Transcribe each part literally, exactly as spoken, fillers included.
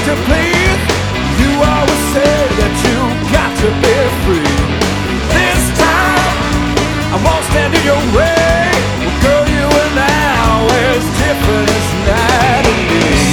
to please. You always say that you got to be free. This time I won't stand in your way. Well, girl, you and I are as different as night and day.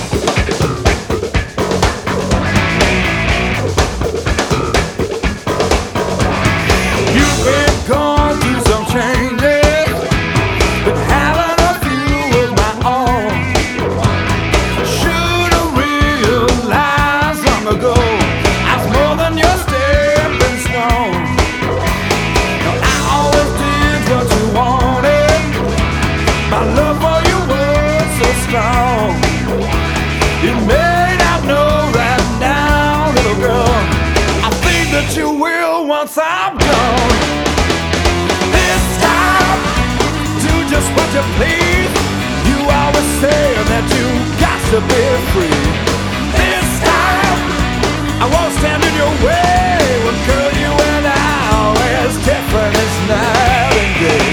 You've been gone through some changes, but having a few of my own. Should've realized long ago I was more than your stepping stone. Now I always did what you wanted. My love for you was so strong. You may not know right now, little girl, I think that you will once I'm gone. This time, do just what you please. You always say that you got to be free. This time, I won't stand in your way. Well, girl, you and I are as different as night and day.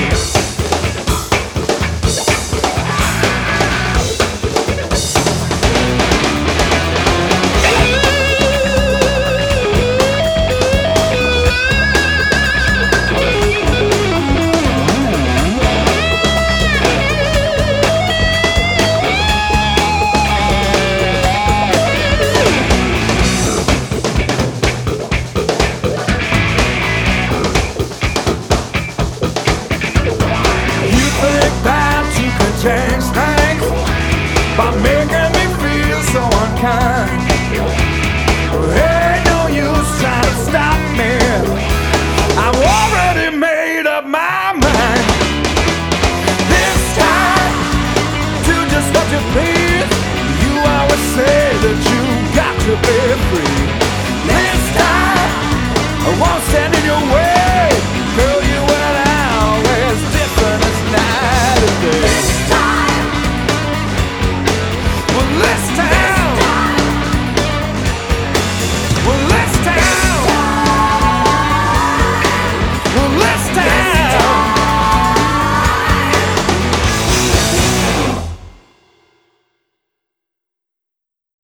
Change things by making me feel so unkind. Ain't no use trying to stop me. I've already made up my mind. This time, do just what you please. You always say that you got to be free.